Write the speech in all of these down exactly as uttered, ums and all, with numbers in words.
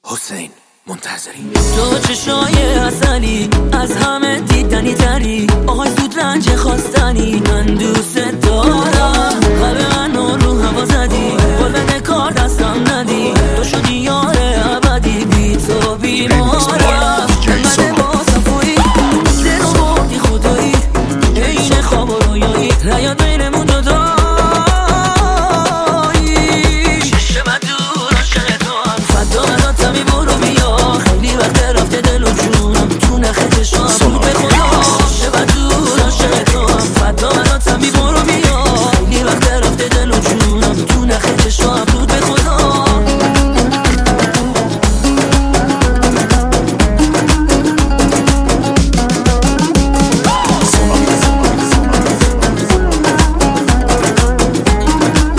حسین منتظری. تو چشای اصلی از همه دیدنی تری، آهای زود رنج خواستنی، من دوست دارم. قلب من رو هوا زدی، بال بده کار دستم ندی، تو شدی یار ابدی، بی تو بیمارم. من با صفایی دل رو بردی خدایی، این خواب و رویایی، نیاد بینمون جدایی. چشم من دور عاشق تو هم، فدا براتم این برو بیا، خیلی وقت رفته دل و جونم تو نخ چشام، بود به خدا. چشم من دور عاشق تو هم، فدا براتم این برو بیا، خیلی وقت رفته دل و جونم تو نخ چشام، بود به خدا.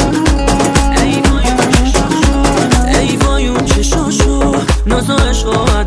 ناز و عشق و